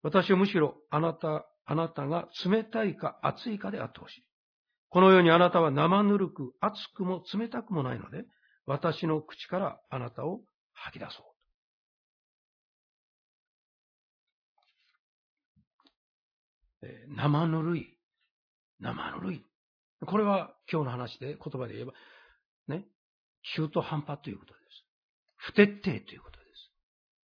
私はむしろあなたが冷たいか熱いかであってほしい。このようにあなたは生ぬるく熱くも冷たくもないので、私の口からあなたを吐き出そう。生ぬるい。これは今日の話で言葉で言えば、ね、中途半端ということです。不徹底ということです。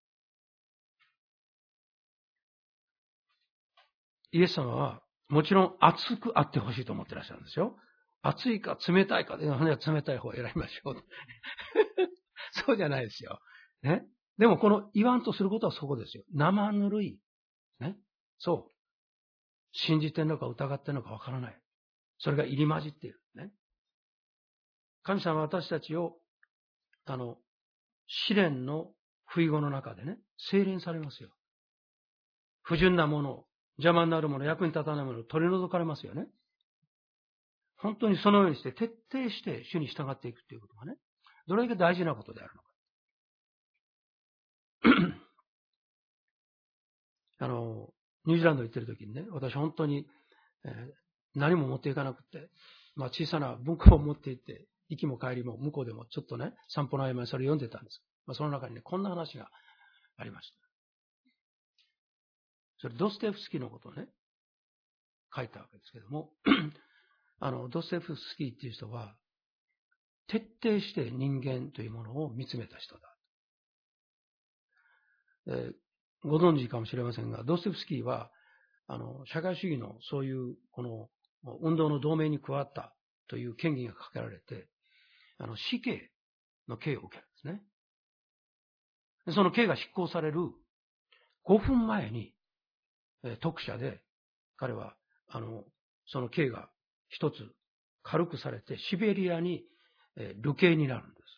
イエス様はもちろん熱くあってほしいと思ってらっしゃるんですよ。熱いか冷たいかで、冷たい方を選びましょう。そうじゃないですよ。ね。でもこの言わんとすることはそこですよ。生ぬるい。ね。そう。信じてんのか疑ってんのかわからない。それが入り混じっている。ね。神様は私たちを、試練の不意後の中でね、精錬されますよ。不純なもの、邪魔になるもの、役に立たないものを取り除かれますよね。本当にそのようにして徹底して主に従っていくということがね、どれだけ大事なことであるのか。ニュージーランドに行ってる時にね、私本当に、何も持っていかなくて、小さな文庫を持って行って、行きも帰りも向こうでもちょっとね、散歩の合間にそれを読んでたんです。その中にね、こんな話がありました。それドステフスキーのことをね、書いたわけですけども、ドステフスキーっていう人は、徹底して人間というものを見つめた人だ。ご存知かもしれませんが、ドステフスキーは、社会主義のそういう、この、運動の同盟に加わったという権限がかけられて、死刑の刑を受けるんですね。でその刑が執行される5分前に、特赦で、彼は、その刑が一つ軽くされて、シベリアに、流刑になるんです。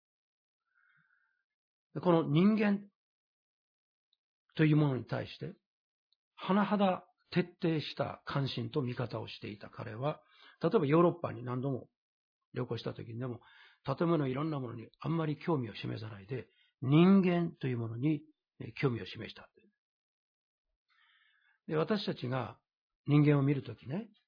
でこの人間というものに対して、甚だ徹底した関心と見方をしていた彼は、例えばヨーロッパに何度も旅行した時にでも、建物いろんなものにあんまり興味を示さないで、人間というものに興味を示した。で、私たちが人間を見るときね、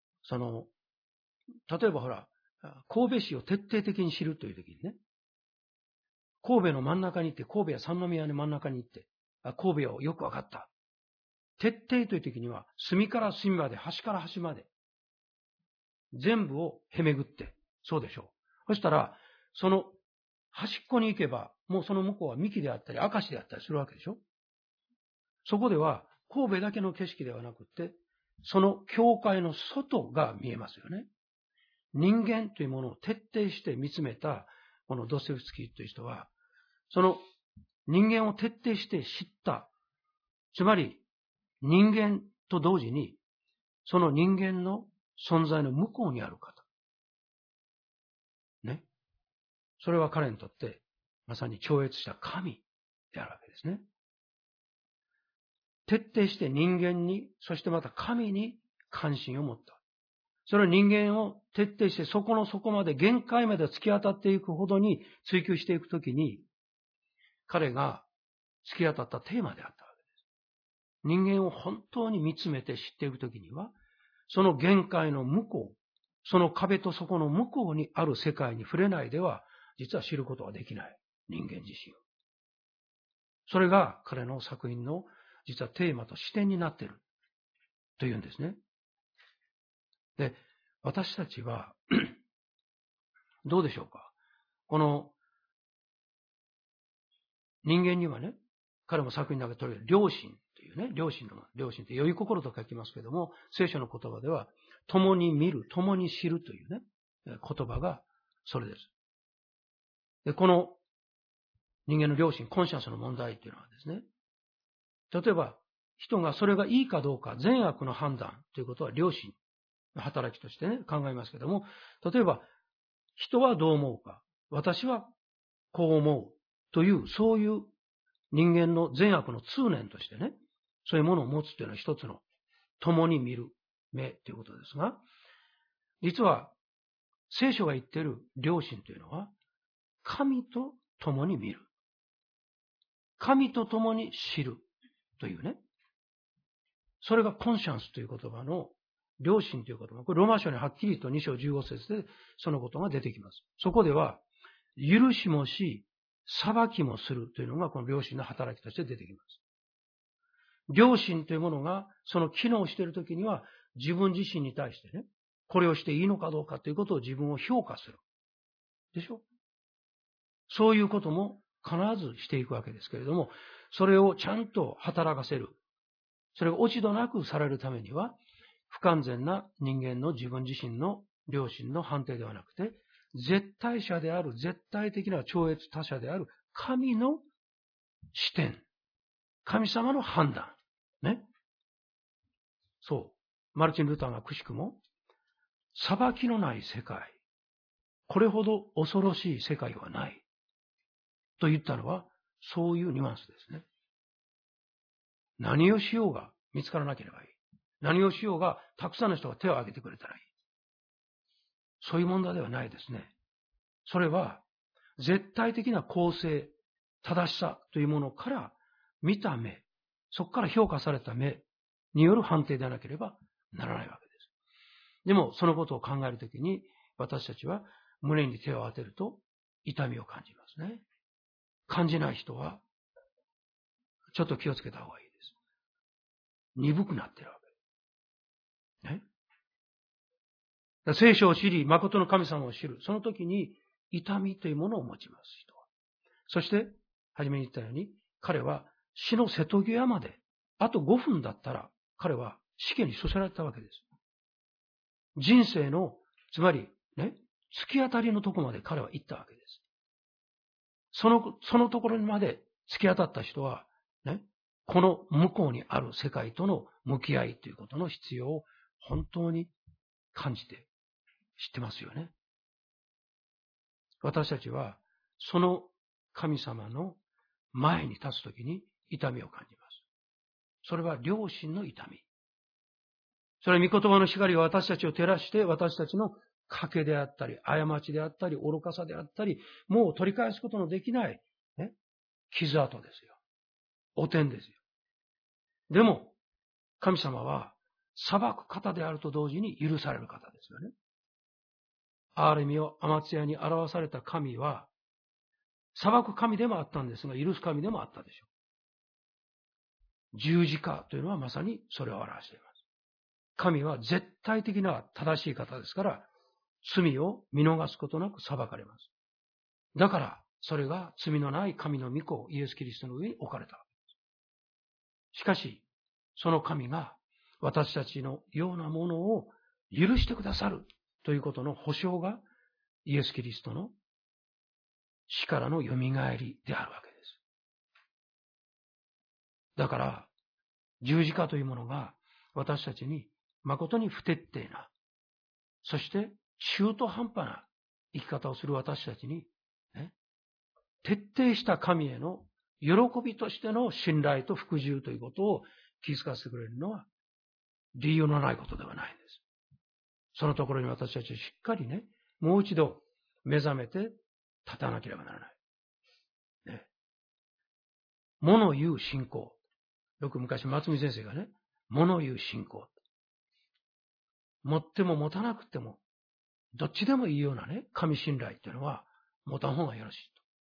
例えばほら、神戸市を徹底的に知るというときにね、神戸の真ん中に行って、神戸や三宮の真ん中に行って、神戸をよくわかった。徹底というときには、隅から隅まで、端から端まで、全部をへめぐって、そうでしょう。そしたら、その端っこに行けば、もうその向こうは幹であったり、明石であったりするわけでしょ。そこでは、神戸だけの景色ではなくて、その教会の外が見えますよね。人間というものを徹底して見つめた、このドステフスキーという人は、その人間を徹底して知った。つまり、人間と同時に、その人間の存在の向こうにある方。ね。それは彼にとって、まさに超越した神であるわけですね。徹底して人間に、そしてまた神に関心を持った。それは人間を徹底してそこの底まで限界まで突き当たっていくほどに追求していくときに、彼が突き当たったテーマであったわけです。人間を本当に見つめて知っていくときには、その限界の向こう、その壁と底の向こうにある世界に触れないでは、実は知ることはできない。人間自身を。それが彼の作品の実はテーマと視点になっているというんですね。で、私たちはどうでしょうか。この人間にはね、彼も作品の中で取り上げる良心というね、良心って良い心と書きますけれども、聖書の言葉では、共に見る、共に知るというね、言葉がそれです。で、この人間の良心、コンシャスの問題というのはですね、例えば人がそれがいいかどうか、善悪の判断ということは良心の働きとしてね、考えますけれども、例えば人はどう思うか、私はこう思うという、そういう人間の善悪の通念としてね、そういうものを持つというのは一つの共に見る目ということですが、実は聖書が言っている良心というのは、神と共に見る。神と共に知るというね、 それがコンシャンスという言葉の良心という言葉。これローマ書にはっきりと2章15節でそのことが出てきます。そこでは、許しもし、裁きもするというのがこの良心の働きとして出てきます。良心というものがその機能しているときには自分自身に対してね、これをしていいのかどうかということを自分を評価する。でしょ？そういうことも必ずしていくわけですけれども、それをちゃんと働かせる。それが落ち度なくされるためには、不完全な人間の自分自身の良心の判定ではなくて、絶対者である、絶対的な超越他者である神の視点。神様の判断。ね。そう。マルチン・ルターがくしくも、裁きのない世界。これほど恐ろしい世界はない。と言ったのは、そういうニュアンスですね。何をしようが見つからなければいい。何をしようがたくさんの人が手を挙げてくれたらいい。そういう問題ではないですね。それは、絶対的な公正、正しさというものから見た目、そこから評価された目による判定でなければならないわけです。でも、そのことを考えるときに、私たちは胸に手を当てると痛みを感じますね。感じない人は、ちょっと気をつけた方がいいです。鈍くなっているわけ。ね。聖書を知り、誠の神様を知る。その時に痛みというものを持ちます、人は。そして、初めに言ったように、彼は死の瀬戸際まで、あと5分だったら、彼は死刑に処せられたわけです。人生の、つまり、ね、突き当たりのところまで彼は行ったわけです。そのところにまで突き当たった人は、ね、この向こうにある世界との向き合いということの必要を本当に感じて知ってますよね。私たちはその神様の前に立つときに痛みを感じます。それは良心の痛み。それは御言葉の光が私たちを照らして私たちの賭けであったり、過ちであったり、愚かさであったり、もう取り返すことのできない、ね、傷跡ですよ。汚点ですよ。でも、神様は裁く方であると同時に許される方ですよね。憐れみを天津屋に表された神は、裁く神でもあったんですが、許す神でもあったでしょう。十字架というのはまさにそれを表しています。神は絶対的な正しい方ですから、罪を見逃すことなく裁かれます。だから、それが罪のない神の御子、イエス・キリストの上に置かれたわけです。しかし、その神が私たちのようなものを許してくださるということの保証がイエス・キリストの死からの蘇りであるわけです。だから、十字架というものが私たちに誠に不徹底な、そして中途半端な生き方をする私たちに、ね、徹底した神への喜びとしての信頼と服従ということを気づかせてくれるのは理由のないことではないんです。そのところに私たちはしっかりね、もう一度目覚めて立たなければならない。ね、物言う信仰。よく昔松見先生がね、物言う信仰。持っても持たなくても、どっちでもいいようなね、神信頼っていうのは持たん方がよろしい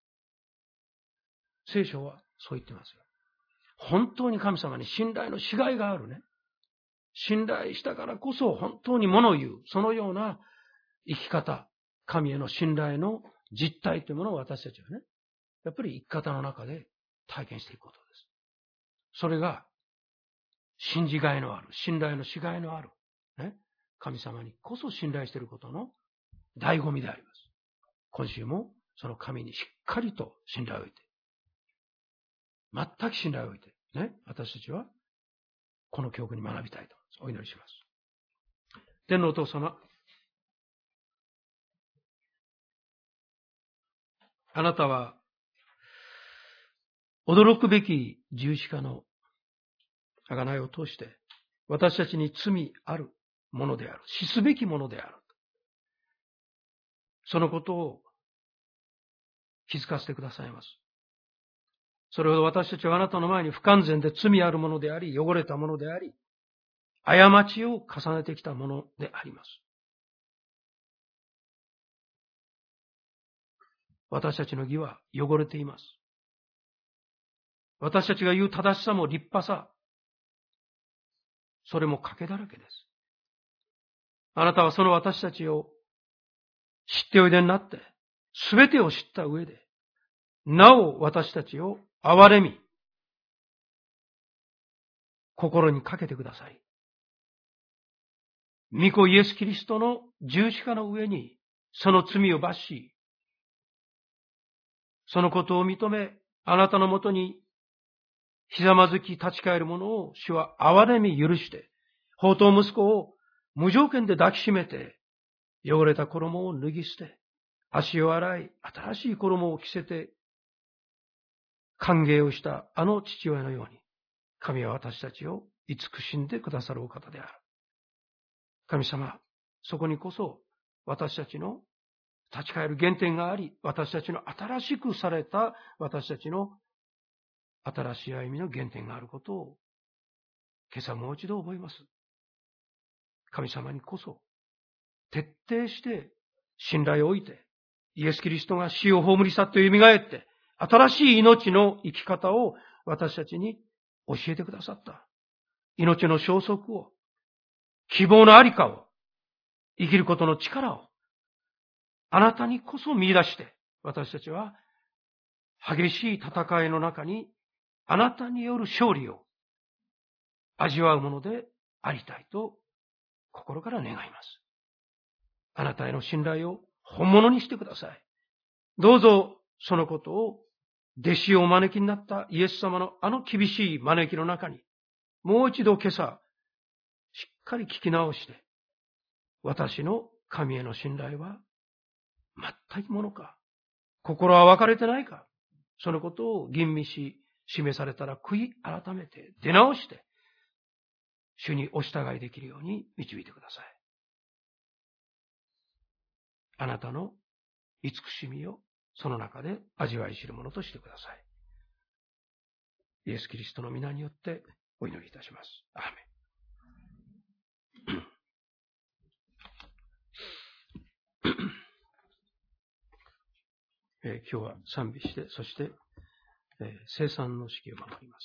と。聖書はそう言ってますよ。本当に神様に信頼のしがいがあるね。信頼したからこそ本当に物言う、そのような生き方、神への信頼の実態というものを私たちはね、やっぱり生き方の中で体験していくことです。それが信じがいのある、信頼のしがいのある、ね、神様にこそ信頼していることの醍醐味であります。今週もその神にしっかりと信頼を置いて、全く信頼を置いて、ね、私たちはこの教訓に学びたいとお祈りします。天のお父様、あなたは驚くべき十字架の贖いを通して、私たちに罪あるものである、死すべきものである。そのことを気づかせてくださいます。それほど私たちはあなたの前に不完全で罪あるものであり、汚れたものであり、 過ちを重ねてきたものであります。私たちの義は汚れています。私たちが言う正しさも立派さ、それも賭けだらけです。あなたはその私たちを知っておいでになって、すべてを知った上で、なお私たちを憐れみ、心にかけてください。御子イエス・キリストの十字架の上にその罪を罰し、そのことを認め、あなたのもとにひざまずき立ち返る者を主は憐れみ許して、放蕩息子を無条件で抱きしめて、汚れた衣を脱ぎ捨て、足を洗い、新しい衣を着せて、歓迎をしたあの父親のように、神は私たちを慈しんでくださるお方である。神様、そこにこそ私たちの立ち返る原点があり、私たちの新しくされた私たちの新しい歩みの原点があることを今朝もう一度覚えます。神様にこそ徹底して信頼を置いて、イエス・キリストが死を葬り去って蘇って、新しい命の生き方を私たちに教えてくださった。命の消息を、希望のありかを、生きることの力を、あなたにこそ見出して、私たちは激しい戦いの中にあなたによる勝利を味わうものでありたいと心から願います。あなたへの信頼を本物にしてください。どうぞそのことを弟子をお招きになったイエス様のあの厳しい招きの中にもう一度今朝しっかり聞き直して、私の神への信頼は全くものか、心は分かれてないか、そのことを吟味し示されたら悔い改めて出直して主にお従いできるように導いてください。あなたの慈しみをその中で味わい知るものとしてください。イエス・キリストの皆によってお祈りいたします。アーメン。今日は賛美して、そして、聖餐の式を守ります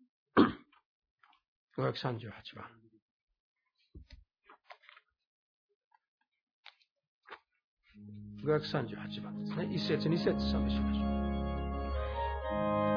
。538番。538番ですね。1節2節賛美しましょう。